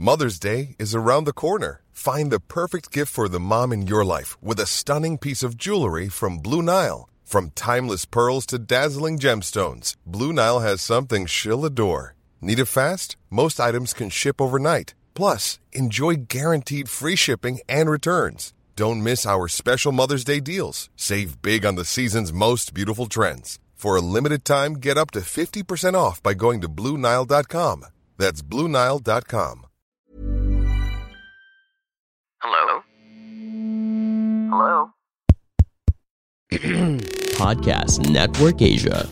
Mother's Day is around the corner. Find the perfect gift for the mom in your life with a stunning piece of jewelry from Blue Nile. From timeless pearls to dazzling gemstones, Blue Nile has something she'll adore. Need it fast? Most items can ship overnight. Plus, enjoy guaranteed free shipping and returns. Don't miss our special Mother's Day deals. Save big on the season's most beautiful trends. For a limited time, get up to 50% off by going to BlueNile.com. That's BlueNile.com. Hello? Hello? Podcast Network Asia.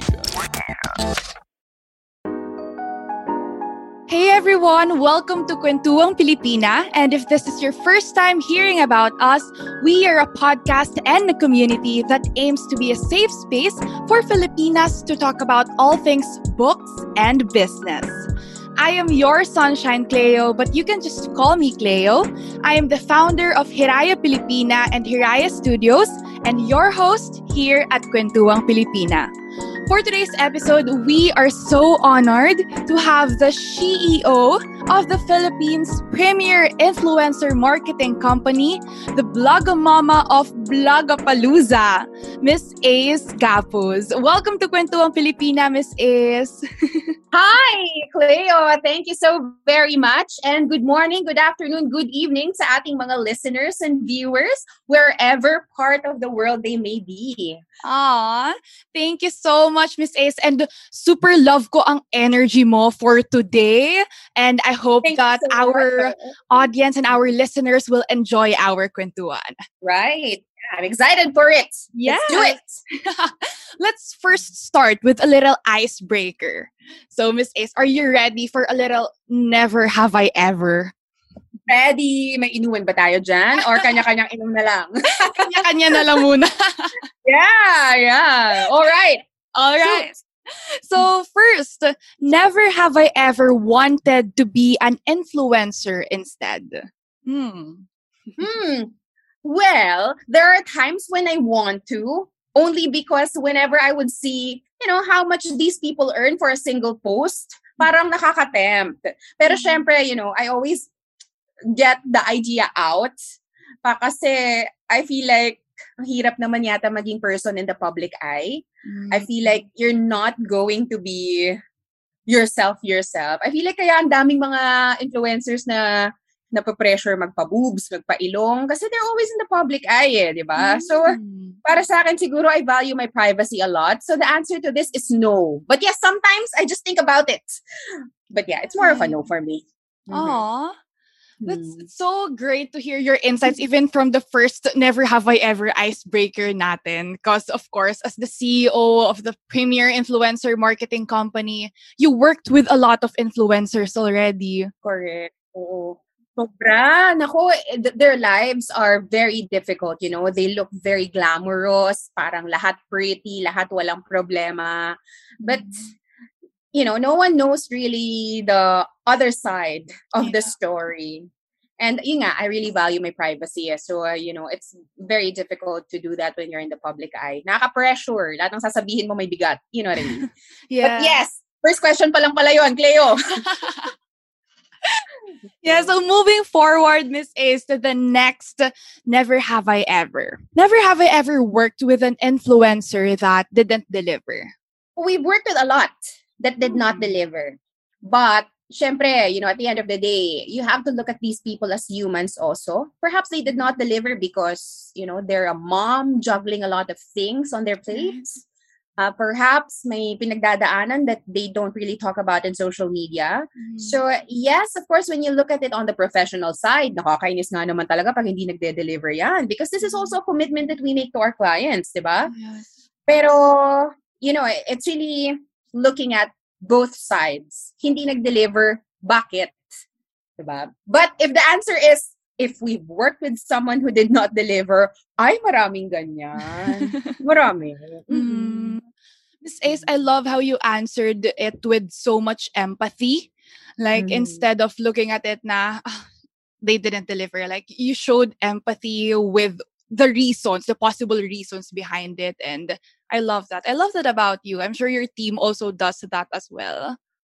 Hey everyone! Welcome to Kwentuang Pilipina. And if this is your first time hearing about us, we are a podcast and a community that aims to be a safe space for Filipinas to talk about all things books and business. I am your sunshine, Cleo, but you can just call me Cleo. I am the founder of Hiraya Pilipina and Hiraya Studios and your host here at Kwentuang Pilipina. For today's episode, we are so honored to have the CEO of the Philippines' premier influencer marketing company, the Blogamama of Blogapalooza, Miss Ace Gapuz. Welcome to Kwentuang Pilipina, Miss Ace. Hi, Cleo. Thank you so very much. And good morning, good afternoon, good evening sa ating mga listeners and viewers, wherever part of the world they may be. Aw, thank you so much, Miss Ace. And super love ko ang energy mo for today. And I hope Thank that you so our much. audience and our listeners will enjoy our kwentuhan. Right. I'm excited for it. Yes. Let's do it. Let's first start with a little icebreaker. So, Miss Ace, are you ready for a little never have I ever? Ready? May inuman ba tayo dyan? Or kanya-kanyang inom na lang? Kanya-kanya na lang muna. Yeah. All right. So first, never have I ever wanted to be an influencer instead. Well, there are times when I want to, only because whenever I would see, how much these people earn for a single post, parang nakaka-tempt. Pero syempre, I always get the idea out. Kasi I feel like ang hirap naman yata maging person in the public eye. I feel like you're not going to be yourself. I feel like kaya ang daming mga influencers na napapressure magpa-boobs, magpa-ilong kasi they're always in the public eye, di ba? So, para sa akin, siguro I value my privacy a lot. So, the answer to this is no. But yes, sometimes I just think about it. But yeah, it's more of a no for me. Aww. That's so great to hear your insights, even from the first Never Have I Ever icebreaker natin. Because, of course, as the CEO of the premier influencer marketing company, you worked with a lot of influencers already. Correct. Oo. Sobra. Nako, their lives are very difficult, They look very glamorous, parang lahat pretty, lahat walang problema. But, no one knows really the other side of the story. And I really value my privacy. So, it's very difficult to do that when you're in the public eye. Nakaka-pressure. Lahat ng sasabihin mo may bigat. You know what I mean? Yeah. But yes, first question pa lang pala yun, Cleo. Yeah, so moving forward, Miss Ace, to the next Never Have I Ever. Never have I ever worked with an influencer that didn't deliver. We've worked with a lot that did not deliver. But, syempre, at the end of the day, you have to look at these people as humans also. Perhaps they did not deliver because, they're a mom juggling a lot of things on their plates. Perhaps may pinagdadaanan that they don't really talk about in social media. So, yes, of course, when you look at it on the professional side, nakakainis nga naman talaga pag hindi nagde-deliver yan. Because this is also a commitment that we make to our clients, di ba? Yes. Pero, it's really looking at both sides. Hindi nag-deliver, bakit? Diba? But if the answer is, if we've worked with someone who did not deliver, ay maraming ganyan. Marami. Miss Ace, I love how you answered it with so much empathy. Like, instead of looking at it na, they didn't deliver, like, you showed empathy with the reasons, the possible reasons behind it. And I love that. I love that about you. I'm sure your team also does that as well.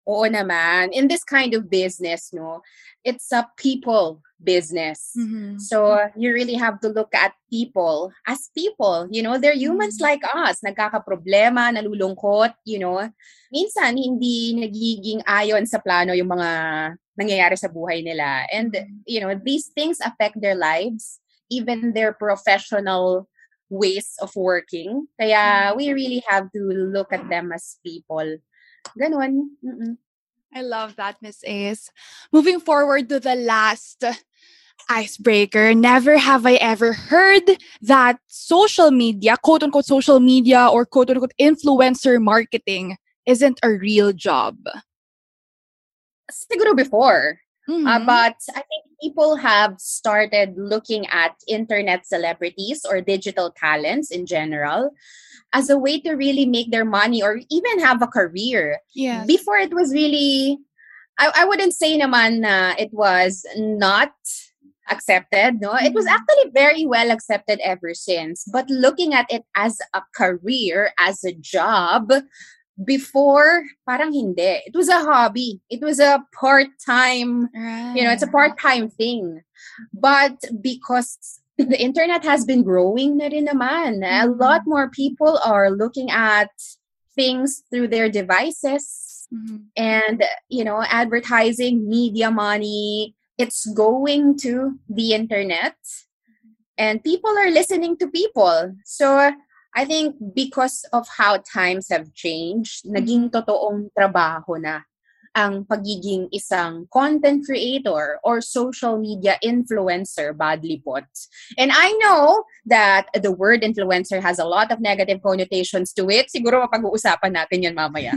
Oo naman. In this kind of business, no, it's a people business. So you really have to look at people as people. They're humans like us. Nagkakaproblema, nalulungkot, Minsan, hindi nagiging ayon sa plano yung mga nangyayari sa buhay nila. And, these things affect their lives, even their professional ways of working. Kaya we really have to look at them as people. Ganon. I love that, Miss Ace. Moving forward to the last icebreaker, never have I ever heard that social media, quote-unquote social media or quote-unquote influencer marketing isn't a real job. Siguro before. But I think people have started looking at internet celebrities or digital talents in general as a way to really make their money or even have a career. Yes. Before it was really, I wouldn't say naman na it was not accepted. No, it was actually very well accepted ever since. But looking at it as a career, as a job, before, parang hindi. It was a hobby. It was a part-time, it's a part-time thing. But because the internet has been growing na rin naman, a lot more people are looking at things through their devices and, advertising, media money, it's going to the internet and people are listening to people. So, I think because of how times have changed, naging totoong trabaho na ang pagiging isang content creator or social media influencer, badly put. And I know that the word influencer has a lot of negative connotations to it. Siguro mapag-uusapan natin yan mamaya.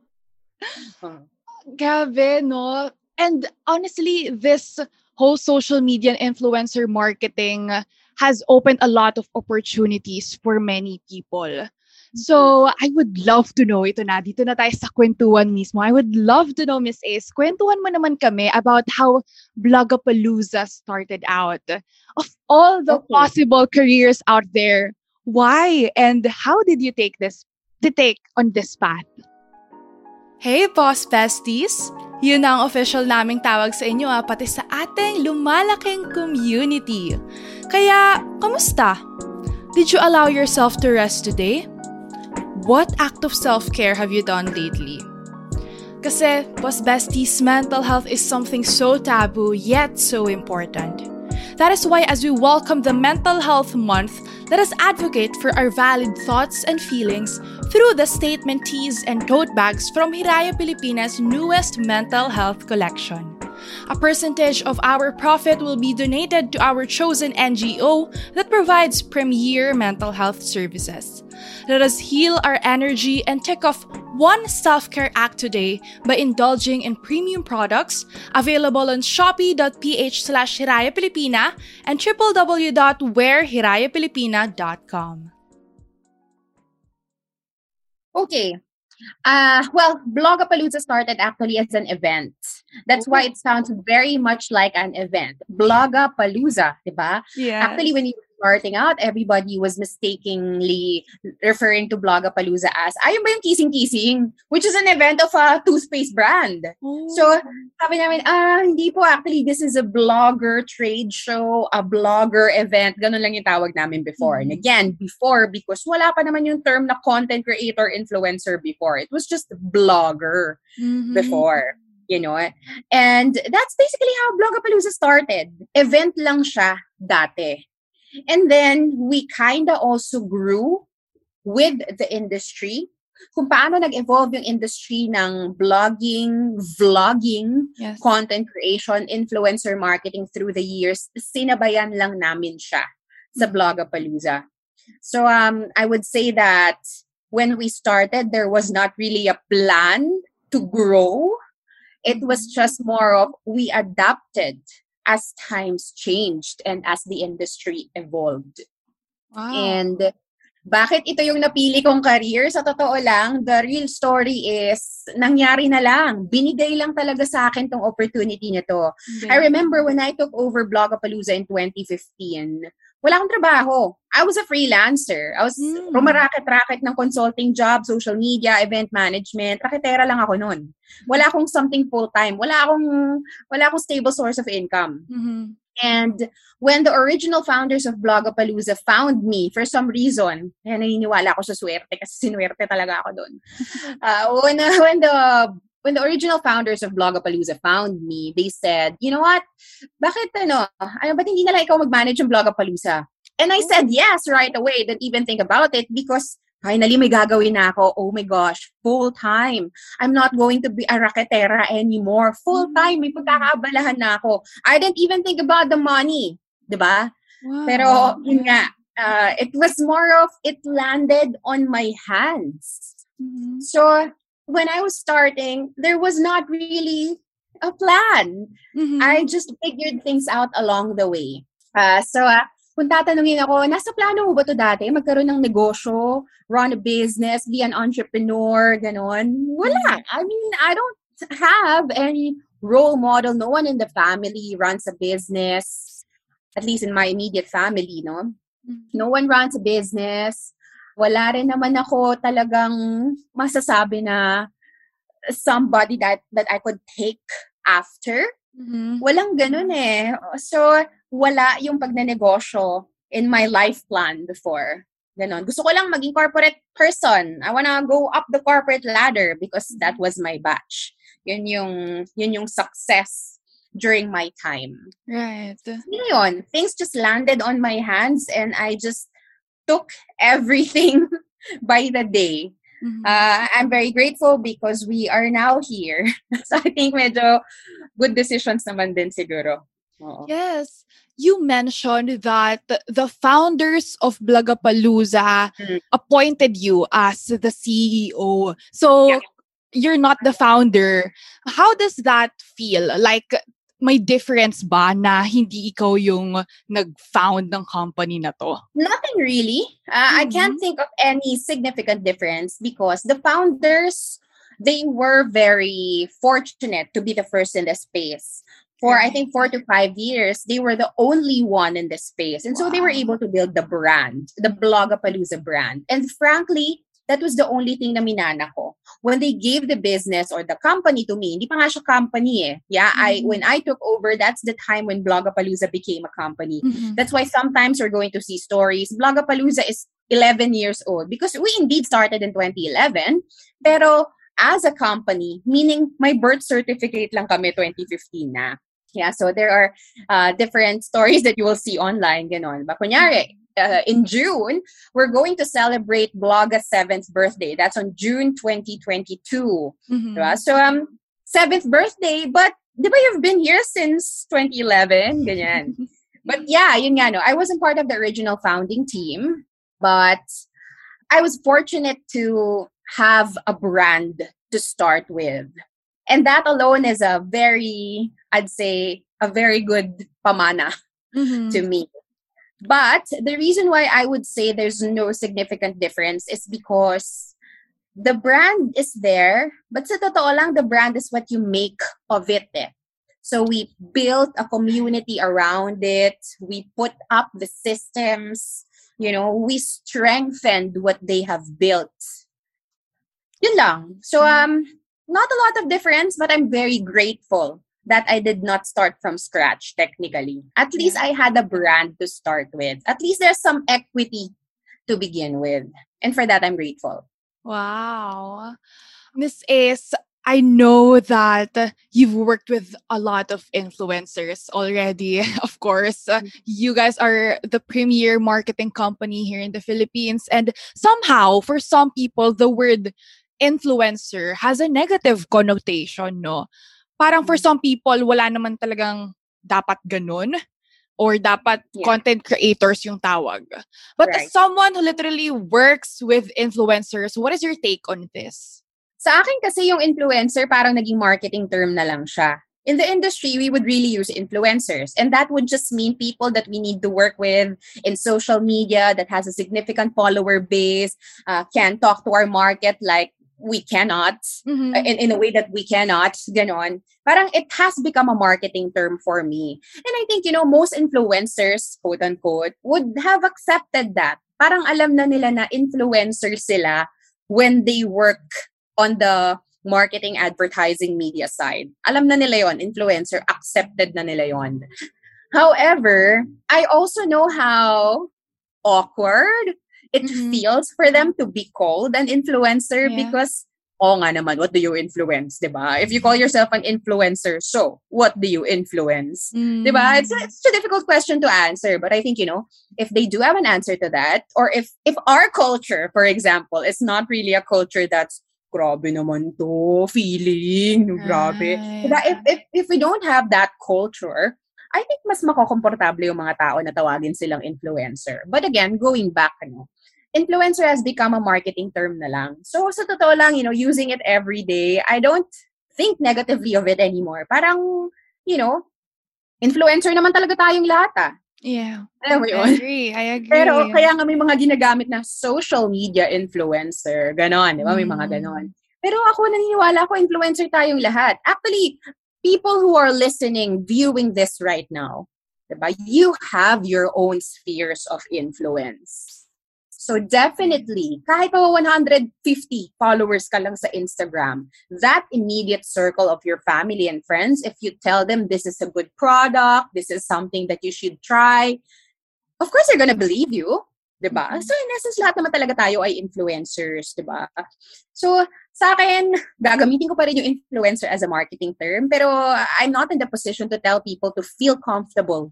Grabe, no? And honestly, this whole social media and influencer marketing has opened a lot of opportunities for many people. So, I would love to know, ito na, dito na tayo sa kwentuhan mismo. I would love to know, Miss Ace, kwentuhan mo naman kami about how Blogapalooza started out. Of all the possible careers out there, why and how did you take on this path? Hey, Boss Besties! Yun ang official naming tawag sa inyo pati sa ating lumalaking community. Kaya, kamusta? Did you allow yourself to rest today? What act of self-care have you done lately? Kasi, Boss Besties, mental health is something so taboo yet so important. That is why as we welcome the Mental Health Month, let us advocate for our valid thoughts and feelings through the statement tees and tote bags from Hiraya Pilipina's newest mental health collection. A percentage of our profit will be donated to our chosen NGO that provides premier mental health services. Let us heal our energy and tick off one self-care act today by indulging in premium products available on shopee.ph/Hiraya Pilipina and www.wearhirayapilipina.com. Okay. Well, Blogapalooza started actually as an event. That's why it sounds very much like an event. Blogapalooza, diba? Yes. Actually, when you were starting out, everybody was mistakenly referring to Blogapalooza as, ayun ba yung Kissing-Kissing? Which is an event of a toothpaste brand. So, sabi namin, hindi po. Actually, this is a blogger trade show, a blogger event. Ganun lang yung tawag namin before. And again, before, because wala pa naman yung term na content creator, influencer before. It was just blogger before. And that's basically how Blogapalooza started. Event lang siya dati. And then we kind of also grew with the industry. Kung paano nag-evolve yung industry ng blogging, vlogging, content creation, influencer marketing through the years, sinabayan lang namin siya sa Blogapalooza. So I would say that when we started, there was not really a plan to grow. It was just more of we adapted as times changed and as the industry evolved. Wow. And bakit ito yung napili kong career? Sa totoo lang, the real story is nangyari na lang. Binigay lang talaga sa akin tong opportunity na to. I remember when I took over Blogapalooza in 2015, wala akong trabaho. I was a freelancer. I was rumaraket-raket ng consulting job, social media, event management. Raketera lang ako nun. Wala akong something full-time. Wala akong stable source of income. And when the original founders of Blogapalooza found me, for some reason, kaya naniniwala ako sa swerte kasi sinuwerte talaga ako doon. When the original founders of Blogapalooza found me, they said, you know what? Ba't hindi na lang ikaw mag-manage ng Blogapalooza? And I said yes right away. Didn't even think about it because finally may gagawin na ako. Oh my gosh, full-time. I'm not going to be a raketera anymore. Full-time, may pagkakaabalahan na ako. I didn't even think about the money. Diba? Wow. Pero, yun nga, it was more of, it landed on my hands. So, when I was starting, there was not really a plan. I just figured things out along the way. Kung tatanungin ako, nasa plano mo ba ito dati? Magkaroon ng negosyo, run a business, be an entrepreneur, ganon? Wala. I mean, I don't have any role model. No one in the family runs a business, at least in my immediate family, no? No one runs a business. Wala rin naman ako talagang masasabi na somebody that I could take after. Walang ganun eh. So, wala yung pagnenegosyo in my life plan before. Ganon. Gusto ko lang maging corporate person. I wanna go up the corporate ladder because that was my batch. Yun yung success during my time. Right. Yun. Things just landed on my hands and I just took everything by the day. I'm very grateful because we are now here. So I think medyo good decisions naman din siguro. Yes. You mentioned that the founders of Blogapalooza appointed you as the CEO. So you're not the founder. How does that feel? Like, may difference ba na hindi ikaw yung nag-found ng company na to? Nothing really. I can't think of any significant difference because the founders, they were very fortunate to be the first in the space. For, I think, 4 to 5 years, they were the only one in this space. And so they were able to build the brand, the Blogapalooza brand. And frankly, that was the only thing na minana ko. When they gave the business or the company to me, hindi pa nga siya company eh. Yeah, when I took over, that's the time when Blogapalooza became a company. That's why sometimes we're going to see stories. Blogapalooza is 11 years old because we indeed started in 2011. Pero as a company, meaning my birth certificate lang kami 2015 na. Yeah, so there are different stories that you will see online. Ganon. But kunyari, in June, we're going to celebrate Blogga's 7th birthday. That's on June 2022. Diba? So, 7th birthday, but di ba you've been here since 2011? Ganyan. But yeah, yun nga, no, I wasn't part of the original founding team, but I was fortunate to have a brand to start with. And that alone is a very good pamana to me. But the reason why I would say there's no significant difference is because the brand is there, but sa totoo lang, the brand is what you make of it. So we built a community around it. We put up the systems. We strengthened what they have built. Yun lang. So, not a lot of difference, but I'm very grateful that I did not start from scratch, technically. At least I had a brand to start with. At least there's some equity to begin with. And for that, I'm grateful. Wow. Miss Ace, I know that you've worked with a lot of influencers already. Of course, you guys are the premier marketing company here in the Philippines. And somehow, for some people, the word influencer has a negative connotation, no? Parang for some people, wala naman talagang dapat ganun or dapat content creators yung tawag. But as someone who literally works with influencers, what is your take on this? Sa akin kasi yung influencer parang naging marketing term na lang siya. In the industry, we would really use influencers. And that would just mean people that we need to work with in social media that has a significant follower base, can talk to our market like we cannot, Mhm. in a way that we cannot, ganon. Parang it has become a marketing term for me. And I think, most influencers, quote unquote, would have accepted that. Parang alam na nila na influencer sila when they work on the marketing, advertising, media side. Alam na nila yon, influencer, accepted na nila yon. However, I also know how awkward it feels for them to be called an influencer because, nga naman, what do you influence, diba? If you call yourself an influencer, so what do you influence? Diba? It's a difficult question to answer, but I think, if they do have an answer to that, or if our culture, for example, is not really a culture that's grabe naman to, feeling, grabe. Diba? If we don't have that culture, I think mas makokomportable yung mga tao na tawagin silang influencer. But again, going back, influencer has become a marketing term na lang. So sa totoo lang, using it every day, I don't think negatively of it anymore. Parang, influencer naman talaga tayong lahat. Yeah. Alam mo yun? I agree. Pero kaya nga may mga ginagamit na social media influencer. Ganon, di ba? May mga ganon. Pero ako naniniwala ko, influencer tayong lahat. Actually, people who are listening, viewing this right now, diba? You have your own spheres of influence. So definitely, kahit pa 150 followers ka lang sa Instagram, that immediate circle of your family and friends, if you tell them this is a good product, this is something that you should try, of course they're gonna believe you. Diba? So in essence, lahat naman talaga tayo ay influencers, diba? So sa akin, gagamitin ko pa rin yung influencer as a marketing term, pero I'm not in the position to tell people to feel comfortable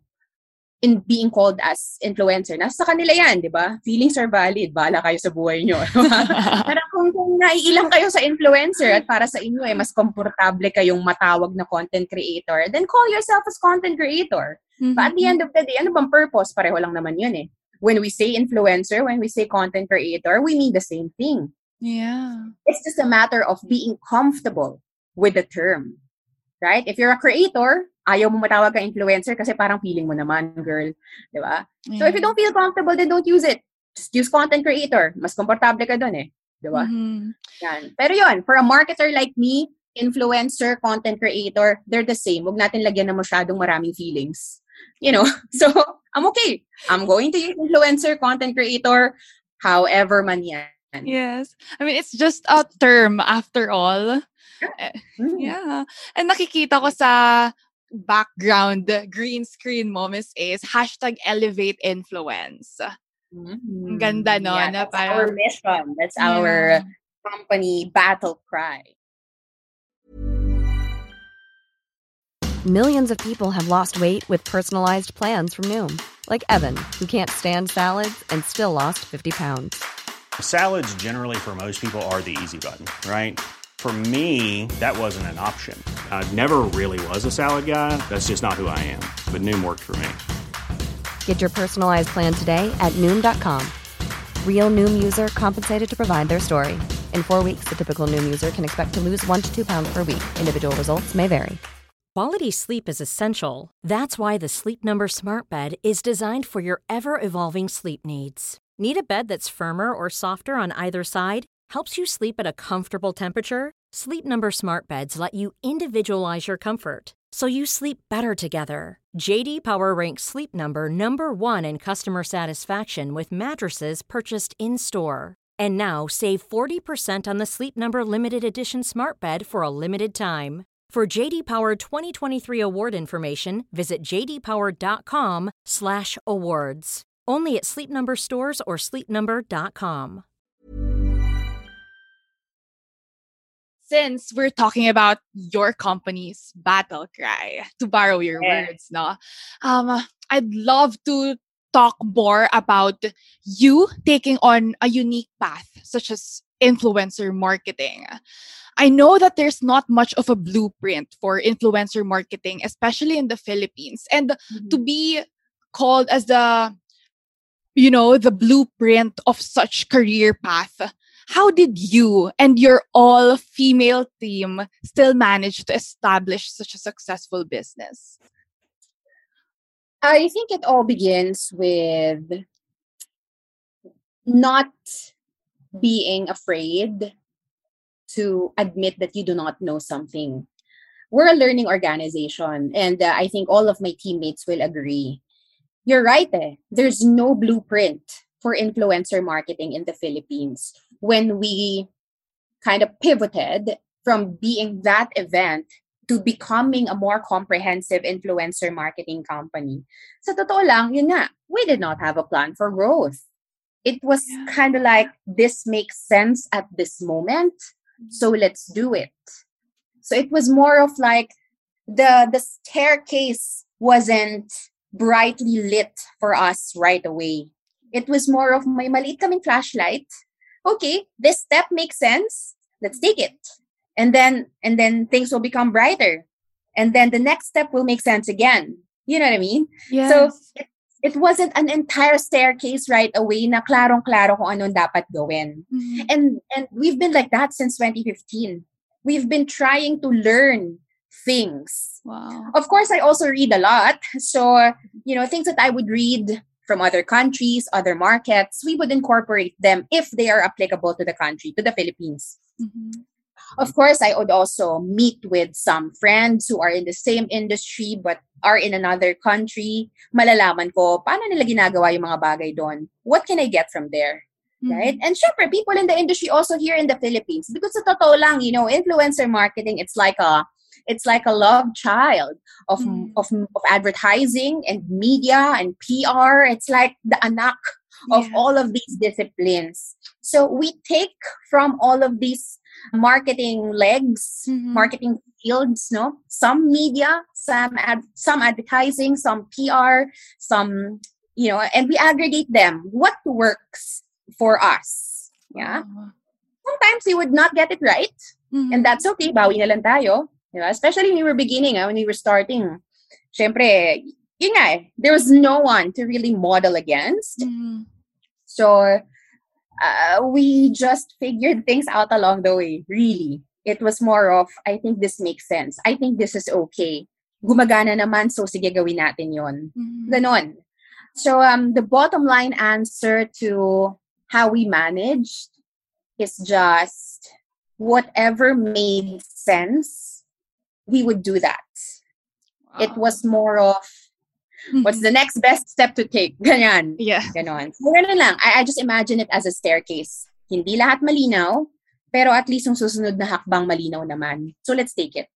in being called as influencer. Nasa kanila yan, diba? Feelings are valid. Bahala kayo sa buhay nyo. Pero kung naiilang kayo sa influencer at para sa inyo mas komportable kayong matawag na content creator, then call yourself as content creator. But at the end of the day, ano bang purpose? Pareho lang naman yun eh. When we say influencer, when we say content creator, we mean the same thing. Yeah. It's just a matter of being comfortable with the term. Right? If you're a creator, ayaw mo matawag ka influencer kasi parang feeling mo naman, girl. Diba? Yeah. So if you don't feel comfortable, then don't use it. Just use content creator. Mas komportable ka dun eh. Diba? Yan. Pero yun, for a marketer like me, influencer, content creator, they're the same. Huwag natin lagyan na masyadong maraming feelings. So I'm okay. I'm going to use influencer, content creator, however man yan. Yes. I mean, it's just a term after all. Yeah. And nakikita ko sa background green screen mo, Miss Ace, #ElevateInfluence. Ganda, no? Yeah, that's our mission. That's our company battle cry. Millions of people have lost weight with personalized plans from Noom. Like Evan, who can't stand salads and still lost 50 pounds. Salads generally for most people are the easy button, right? For me, that wasn't an option. I never really was a salad guy. That's just not who I am. But Noom worked for me. Get your personalized plan today at Noom.com. Real Noom user compensated to provide their story. In 4 weeks, the typical Noom user can expect to lose 1 to 2 pounds per week. Individual results may vary. Quality sleep is essential. That's why the Sleep Number Smart Bed is designed for your ever-evolving sleep needs. Need a bed that's firmer or softer on either side? Helps you sleep at a comfortable temperature? Sleep Number Smart Beds let you individualize your comfort, so you sleep better together. JD Power ranks Sleep Number #1 in customer satisfaction with mattresses purchased in-store. And now, save 40% on the Sleep Number Limited Edition Smart Bed for a limited time. For JD Power 2023 award information, visit jdpower.com/awards. Only at Sleep Number stores or sleepnumber.com. Since we're talking about your company's battle cry, to borrow your words, no? I'd love to talk more about you taking on a unique path, such as influencer marketing. I know that there's not much of a blueprint for influencer marketing, especially in the Philippines. And to be called as the blueprint of such career path, how did you and your all-female team still manage to establish such a successful business? I think it all begins with not being afraid to admit that you do not know something. We're a learning organization, and I think all of my teammates will agree. You're right, eh. There's no blueprint for influencer marketing in the Philippines. When we kind of pivoted from being that event to becoming a more comprehensive influencer marketing company. Sa totoo lang, yun nga, we did not have a plan for growth. It was kind of like, this makes sense at this moment, so let's do it. So it was more of like, the staircase wasn't brightly lit for us right away. It was more of, may maliit kaming flashlight. Okay, this step makes sense. Let's take it. And then things will become brighter. And then the next step will make sense again. You know what I mean? Yes. So it wasn't an entire staircase right away na klarong-klaro kung anong dapat gawin. And we've been like that since 2015. We've been trying to learn things. Wow. Of course, I also read a lot. So, things that I would read from other countries, other markets, we would incorporate them if they are applicable to the country, to the Philippines. Of course, I would also meet with some friends who are in the same industry but are in another country. Malalaman ko, paano nila ginagawa yung mga bagay doon? What can I get from there? Right? And syempre, people in the industry also here in the Philippines. Because sa totoo lang, influencer marketing, it's like a love child of advertising and media and PR. It's like the anak of all of these disciplines. So we take from all of these marketing legs, marketing fields, no? Some media, some advertising, some PR, some, and we aggregate them. What works for us? Yeah. Sometimes we would not get it right. And that's okay. Bawi na lang tayo. Especially when we were beginning, when we were starting. Syempre, yun nga, there was no one to really model against. So, we just figured things out along the way, really. It was more of, I think this makes sense. I think this is okay. Gumagana naman, so sige gawin natin yon. Ganon. So, the bottom line answer to how we managed is just whatever made sense, we would do that. Wow. It was more of, what's the next best step to take? Ganyan. Yeah. Ganon. So, ganun lang. I just imagine it as a staircase. Hindi lahat malinaw, pero at least yung susunod na hakbang malinaw naman. So let's take it.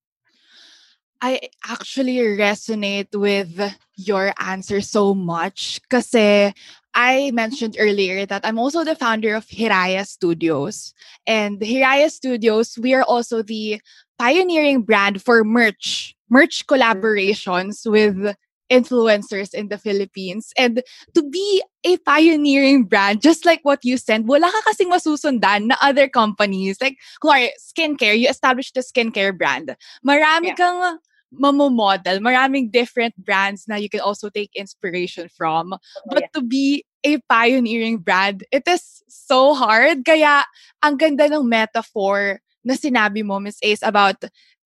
I actually resonate with your answer so much kasi I mentioned earlier that I'm also the founder of Hiraya Studios. And Hiraya Studios, we are also the pioneering brand for merch collaborations with influencers in the Philippines. And to be a pioneering brand, just like what you said, wala ka kasing masusundan na other companies. Like, kunwari, skincare, you established a skincare brand. Marami kang mamomodel, maraming different brands na you can also take inspiration from. But to be a pioneering brand, it is so hard. Kaya, ang ganda ng metaphor na sinabi mo, Miss Ace, about,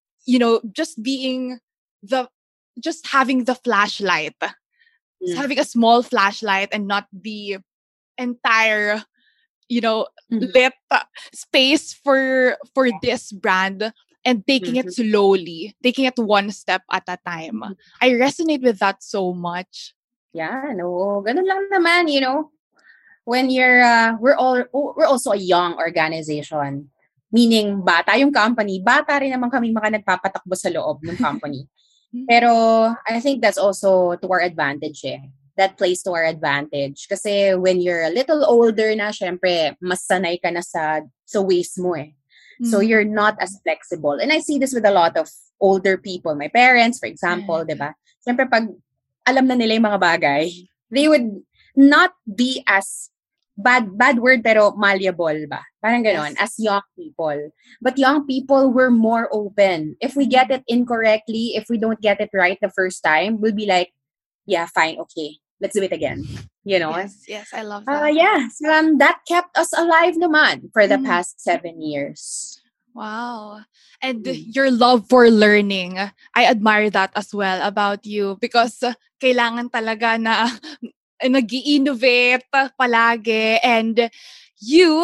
just having the flashlight, having a small flashlight and not the entire, lit space for this brand and taking it slowly, taking it one step at a time. I resonate with that so much. Yeah, no, ganun lang naman, when we're also a young organization, meaning bata yung company, bata rin naman kami mga nagpapatakbo sa loob ng company. Pero I think that's also to our advantage That plays to our advantage. Kasi when you're a little older na, syempre, mas sanay ka na sa ways mo So you're not as flexible. And I see this with a lot of older people. My parents, for example, diba? Syempre, pag alam na nila yung mga bagay, they would not be as bad word pero malleable ba? Parang ganon, as young people. But young people were more open. If we get it incorrectly, if we don't get it right the first time, we'll be like, yeah, fine, okay. Let's do it again. Yes, I love that. So, that kept us alive naman for the past 7 years. Wow. And your love for learning, I admire that as well about you because kailangan talaga na nag-i-innovate palagi, and you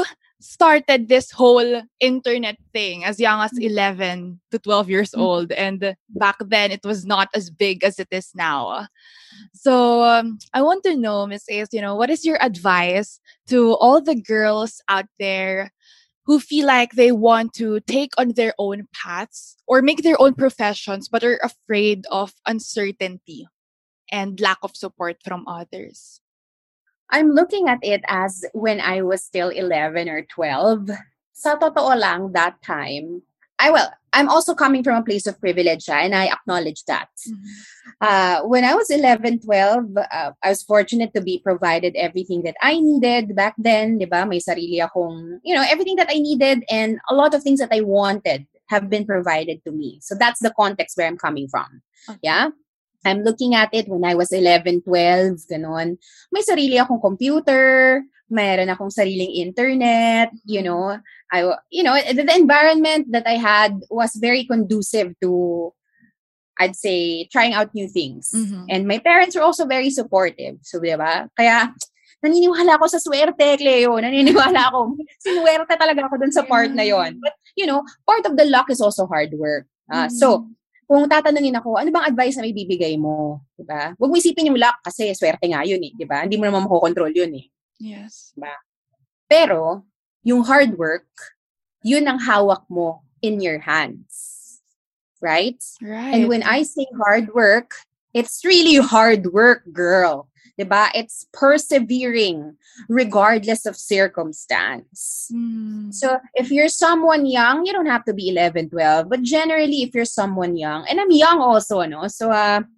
started this whole internet thing as young as 11 to 12 years old. And back then, it was not as big as it is now. So I want to know, Miss Ace, what is your advice to all the girls out there who feel like they want to take on their own paths or make their own professions, but are afraid of uncertainty and lack of support from others? I'm looking at it as when I was still 11 or 12. Sa totoo lang, that time, I'm also coming from a place of privilege, and I acknowledge that. When I was 11, 12, I was fortunate to be provided everything that I needed back then, di ba? May sarili akong, everything that I needed, and a lot of things that I wanted have been provided to me. So that's the context where I'm coming from. Okay. Yeah? I'm looking at it when I was 11, 12, ganon. May sarili akong computer, mayroon akong sariling internet, the environment that I had was very conducive to, I'd say, trying out new things. And my parents were also very supportive. So, diba? Kaya, naniniwala ako sa swerte, Cleo. Naniniwala ako. Sinuwerte talaga ako dun sa part na yon. But, part of the luck is also hard work. So, kung tatanungin ako, ano bang advice na may bibigay mo? Diba? Huwag mo isipin yung luck kasi swerte nga yun eh. Diba? Hindi mo naman makokontrol yun eh. Yes. Diba? Pero, yung hard work, yun ang hawak mo in your hands. Right? And when I say hard work, it's really hard work, girl. Diba? It's persevering regardless of circumstance. So if you're someone young, you don't have to be 11, 12. But generally, if you're someone young, and I'm young also, no? So,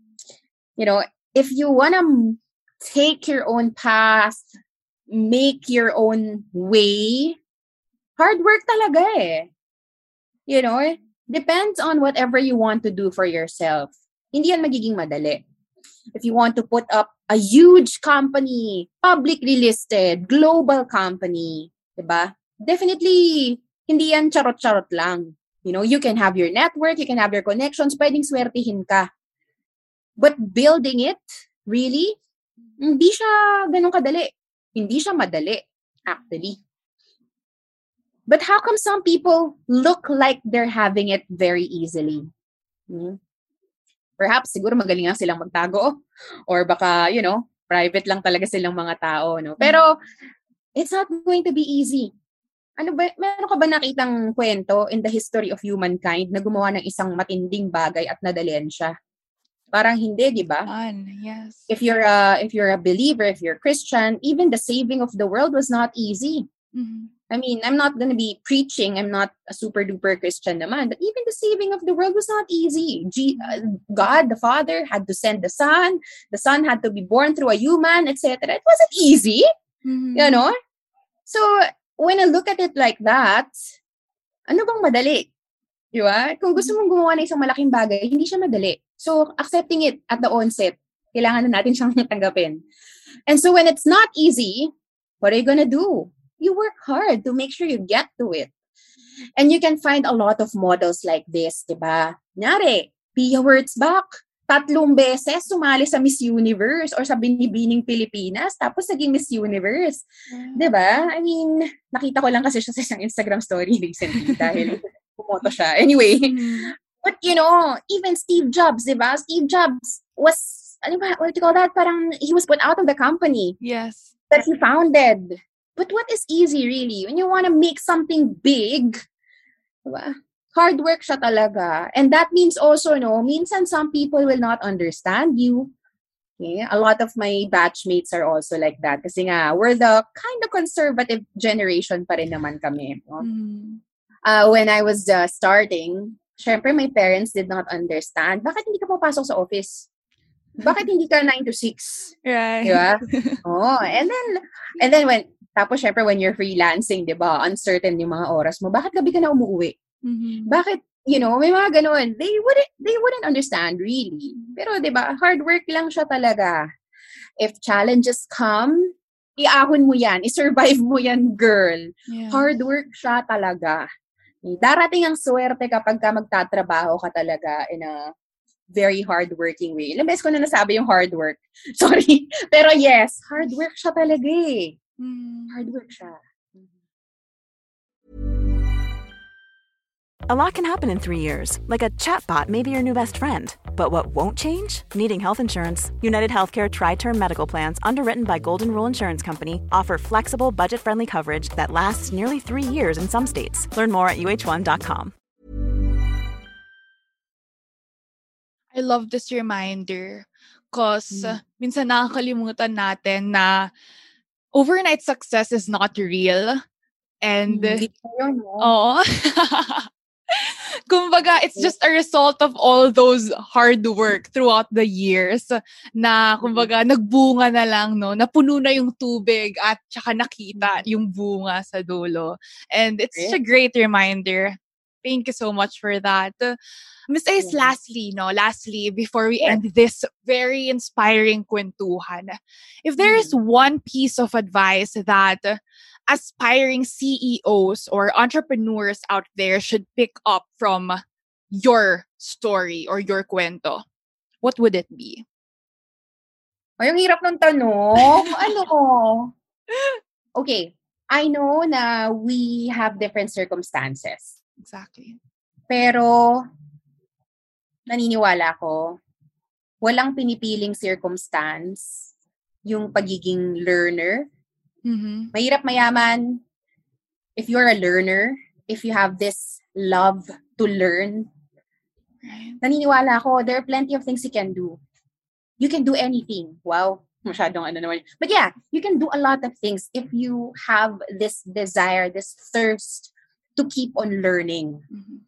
if you want to take your own path, make your own way, hard work talaga eh. Depends on whatever you want to do for yourself. Hindi yan magiging madali. If you want to put up a huge company, publicly listed, global company, diba? Definitely, hindi yan charot-charot lang. You can have your network, you can have your connections, pwedeng swertihin ka. But building it, really, hindi siya ganun kadali. Hindi siya madali, actually. But how come some people look like they're having it very easily? Perhaps, siguro magaling lang silang magtago. Or baka, private lang talaga silang mga tao. No? Pero, it's not going to be easy. Meron ka ba nakitang kwento in the history of humankind na gumawa ng isang matinding bagay at nadalian siya? Parang hindi, di ba? Yes. If you're a believer, if you're Christian, even the saving of the world was not easy. I mean, I'm not going to be preaching. I'm not a super duper Christian naman. But even the saving of the world was not easy. God, the Father, had to send the Son. The Son had to be born through a human, etc. It wasn't easy. So, when I look at it like that, ano bang madali? Diba? Kung gusto mong gumawa ng isang malaking bagay, hindi siya madali. So, accepting it at the onset, kailangan na natin siyang tanggapin. And so, when it's not easy, what are you gonna do? You work hard to make sure you get to it. And you can find a lot of models like this, diba? Nyari, Pia Wurtzbach, 3 beses sumali sa Miss Universe or sa Binibining Pilipinas, tapos naging Miss Universe. Diba? I mean, nakita ko lang kasi siya sa isang Instagram story recently dahil pumoto siya. Anyway, but even Steve Jobs, diba? Steve Jobs was, what do you call that? Parang he was put out of the company. Yes. That he founded. But what is easy really? When you want to make something big, diba? Hard work siya talaga. And that means also, minsan some people will not understand you. Okay? A lot of my batchmates are also like that. Kasi nga, we're the kind of conservative generation pa rin naman kami. No? When I was starting, syempre my parents did not understand. Bakit hindi ka papasok sa office? Bakit hindi ka 9 to 6? Right. Diba? And then tapos syempre when you're freelancing, diba, uncertain yung mga oras mo, bakit gabi ka na umuwi? Bakit, may mga ganun. They wouldn't understand really. Pero diba, hard work lang siya talaga. If challenges come, iahon mo yan, i-survive mo yan, girl. Yeah. Hard work siya talaga. Darating ang swerte kapag ka magtatrabaho ka talaga in a very hard-working way. Ilang beses ko na nasabi yung hard work. Sorry. Pero yes, hard work siya talaga eh. Hard work siya. A lot can happen in 3 years, like a chatbot may be your new best friend. But what won't change? Needing health insurance. United Healthcare Tri-Term Medical Plans, underwritten by Golden Rule Insurance Company, offer flexible, budget-friendly coverage that lasts nearly 3 years in some states. Learn more at uh1.com. I love this reminder because minsan nakakalimutan natin na overnight success is not real. And, oo. Kumbaga, it's just a result of all those hard work throughout the years na, kumbaga, nagbunga na lang, no? Napuno na yung tubig at saka nakita yung bunga sa dulo. And it's such a great reminder. Thank you so much for that. Miss Ace, lastly, before we end this very inspiring kwentuhan, if there is one piece of advice that aspiring CEOs or entrepreneurs out there should pick up from your story or your kwento, what would it be? Ay, ang hirap ng tanong. Ano? Okay. I know na we have different circumstances. Exactly. Pero, naniniwala ko, walang pinipiling circumstance yung pagiging learner. Mm-hmm. Mahirap mayaman, if you're a learner, if you have this love to learn, naniniwala ko, there are plenty of things you can do. You can do anything. Wow, masyadong ano naman. But yeah, you can do a lot of things if you have this desire, this thirst to keep on learning. Mm-hmm.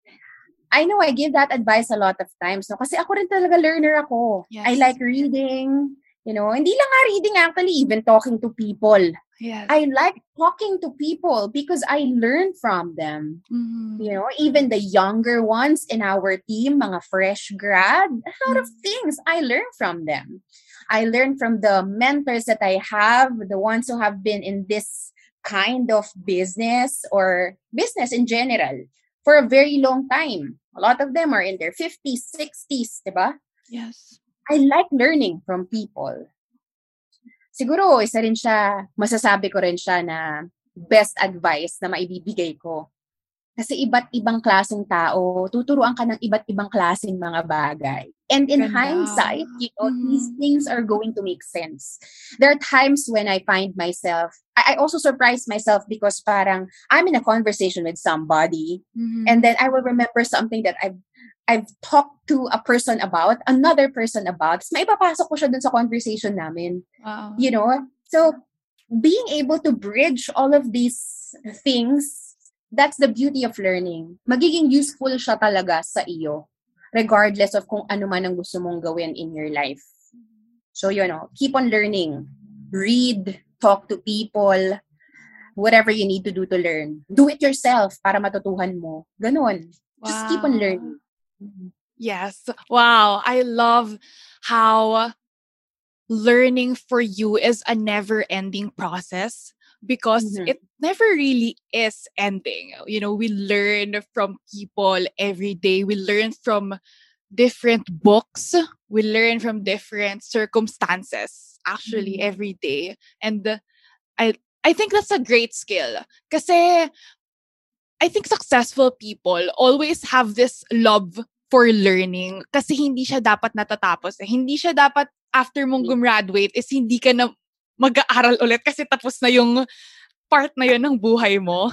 I know I give that advice a lot of times, no? Kasi ako rin talaga learner ako. Yes. I like reading. You know, hindi lang nga reading actually, even talking to people. Yes. I like talking to people because I learn from them. Mm-hmm. You know, even the younger ones in our team, mga fresh grad, a lot of things I learn from them. I learn from the mentors that I have, the ones who have been in this kind of business or business in general for a very long time. A lot of them are in their 50s, 60s, diba? Yes. I like learning from people. Siguro, isa rin siya, masasabi ko rin siya na best advice na maibibigay ko. Kasi iba't ibang klaseng tao, tuturuan ka ng iba't ibang klaseng mga bagay. And in hindsight, you know, these things are going to make sense. There are times when I find myself, I also surprise myself because parang I'm in a conversation with somebody and then I will remember something that I've talked to a person about, another person about, tapos maipapasok ko siya dun sa conversation namin. Wow. You know? So, being able to bridge all of these things, that's the beauty of learning. Magiging useful siya talaga sa iyo, regardless of kung ano man ang gusto mong gawin in your life. So, you know, keep on learning. Read, talk to people, whatever you need to do to learn. Do it yourself para matutuhan mo. Ganon. Just keep on learning. Yes. Wow. I love how learning for you is a never-ending process because it never really is ending. You know, we learn from people every day. We learn from different books. We learn from different circumstances actually every day. And I think that's a great skill. Kasi I think successful people always have this love for learning kasi hindi siya dapat natatapos. Hindi siya dapat after mong gumraduate is hindi ka na mag-aaral ulit kasi tapos na yung part na yun ng buhay mo.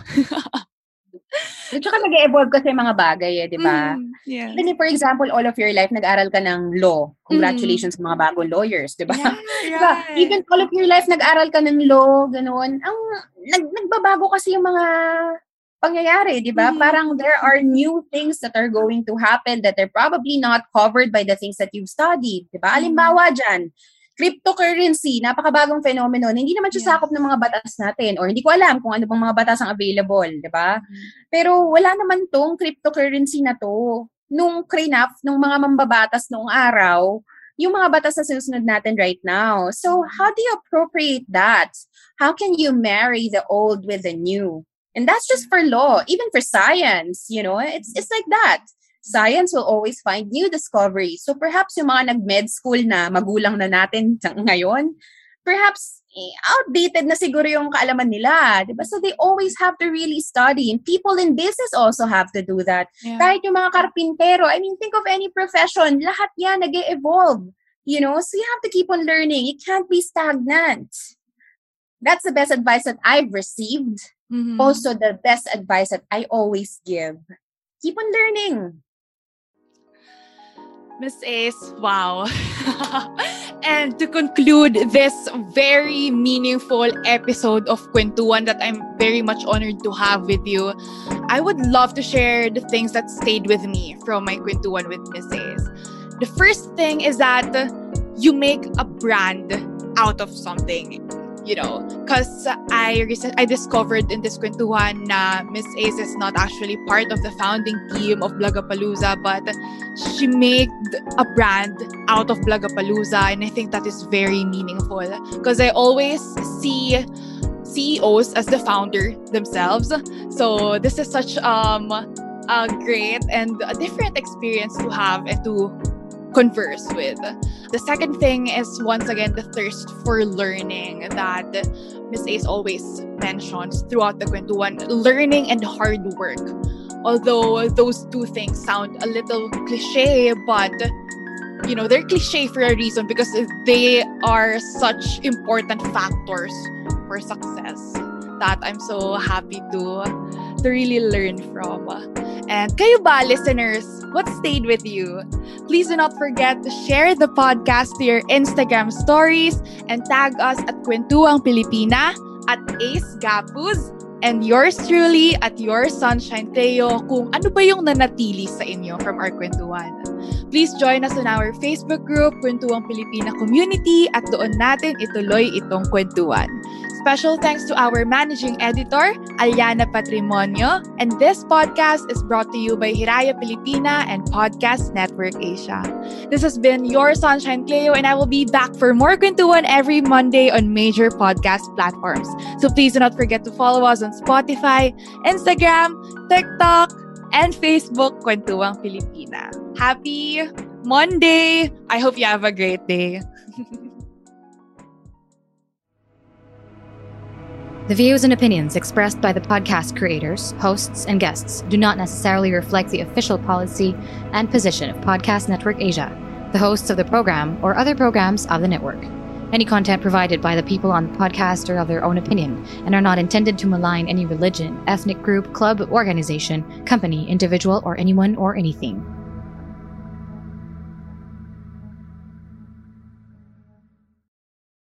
At saka nag-evolve kasi mga bagay di ba? Yes. Even if, for example, all of your life nag-aral ka ng law. Congratulations sa mga bagong lawyers, di ba? Yeah, Diba? Even all of your life nag-aral ka ng law, ganoon. Ang nagbabago kasi yung mga pangyayari, di ba? Parang there are new things that are going to happen that are probably not covered by the things that you've studied, di ba? Halimbawa dyan, cryptocurrency, napakabagong phenomenon. Hindi naman siya sakop ng mga batas natin or hindi ko alam kung ano bang mga batas ang available, di ba? Pero wala naman tong cryptocurrency na to. Nung CRINAF, nung mga mambabatas noong araw, yung mga batas na sinusunod natin right now. So, how do you appropriate that? How can you marry the old with the new? And that's just for law, even for science, you know, it's like that. Science will always find new discoveries. So perhaps yung mga nag-med school na magulang na natin ngayon, perhaps outdated na siguro yung kaalaman nila, diba? So they always have to really study. And people in business also have to do that. Yeah. Kahit yung mga karpintero, I mean, think of any profession, lahat yan nag-evolve. You know, so you have to keep on learning. You can't be stagnant. That's the best advice that I've received. Mm-hmm. Also, the best advice that I always give. Keep on learning. Miss Ace, wow. And to conclude this very meaningful episode of Kwentuhan that I'm very much honored to have with you, I would love to share the things that stayed with me from my Kwentuhan with Miss Ace. The first thing is that you make a brand out of something. You know, because I discovered in this Kwentuhan na Miss Ace is not actually part of the founding team of Blogapalooza, but she made a brand out of Blogapalooza, and I think that is very meaningful because I always see CEOs as the founder themselves. So this is such a great and a different experience to have and to converse with. The second thing is, once again, the thirst for learning that Miss Ace always mentions throughout the Kwentuhan. Learning and hard work. Although those two things sound a little cliche, but you know, they're cliche for a reason because they are such important factors for success that I'm so happy to really learn from. And kayo ba, listeners, what stayed with you? Please do not forget to share the podcast to your Instagram stories and tag us at Kwentuhang Pilipina, at Ace Gapuz, and yours truly at Your Sunshine Cleo kung ano ba yung nanatili sa inyo from our Kwentuhan. Please join us on our Facebook group, Kwentuhang Pilipina Community, at doon natin ituloy itong kwentuhan. Special thanks to our managing editor, Aliana Patrimonio, and this podcast is brought to you by Hiraya Pilipina and Podcast Network Asia. This has been Your Sunshine Cleo, and I will be back for more Kwentuhan every Monday on major podcast platforms. So please do not forget to follow us on Spotify, Instagram, TikTok, and Facebook, Kwentuhang Pilipina. Happy Monday! I hope you have a great day. The views and opinions expressed by the podcast creators, hosts, and guests do not necessarily reflect the official policy and position of Podcast Network Asia, the hosts of the program, or other programs of the network. Any content provided by the people on the podcast are of their own opinion and are not intended to malign any religion, ethnic group, club, organization, company, individual, or anyone or anything.